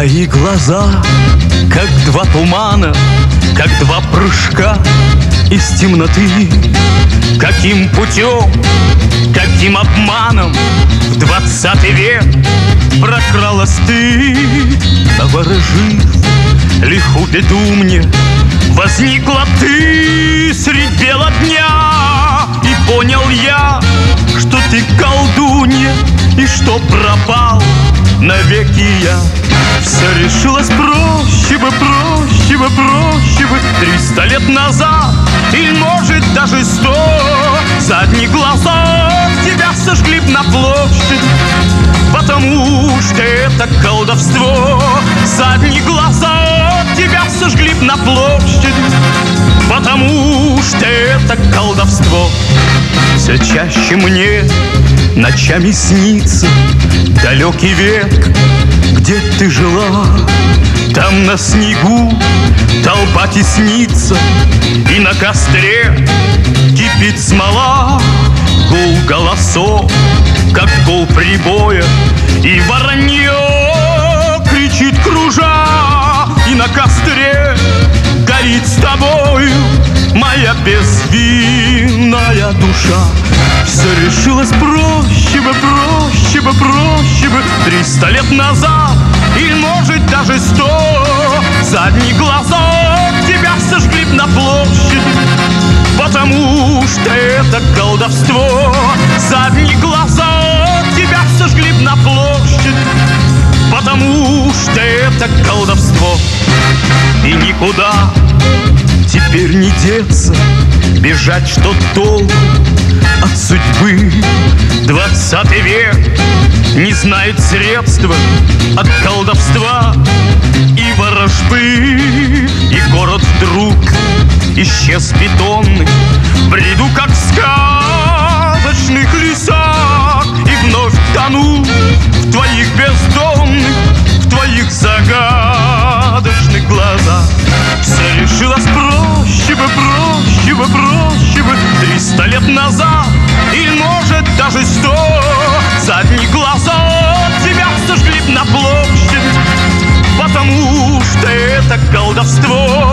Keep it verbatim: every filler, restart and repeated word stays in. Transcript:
Твои глаза, как два тумана, как два прыжка из темноты. Каким путем, каким обманом в двадцатый век прокралась ты, наворожив лиху беду мне. Возникла ты средь бела дня, и понял я, что ты колдунья, и что пропал навеки я. Все решилось проще бы, проще бы, проще бы триста лет назад, или может даже сто. Задние глаза тебя сожгли б на площадь, потому что это колдовство. Задние глаза тебя сожгли б на площадь, потому что это колдовство. Все чаще мне ночами снится далекий век, где ты жила. Там на снегу толпа теснится, и на костре кипит смола. Гул голосов, как гул прибоя, и воронье кричит кружа. И на костре горит с тобою моя безвинная душа. Все решилось проще бы, проще бы, проще бы триста лет назад, или может даже сто. Задние глаза тебя сожгли б на площадь, потому что это колдовство. Задние глаза тебя сожгли б на площадь, потому что это колдовство. И никуда теперь не деться, бежать что толку от судьбы. Двадцатый век не знает средства от колдовства и ворожбы. И город вдруг исчез бетонный, бреду как в сказочных лесах, и вновь тону в твоих бездонных, в твоих загадочных глазах. Все решилось проще бы, проще бы, проще бы триста лет назад, или может даже сто. Задние глаза тебя сожгли б на площадь, потому что это колдовство.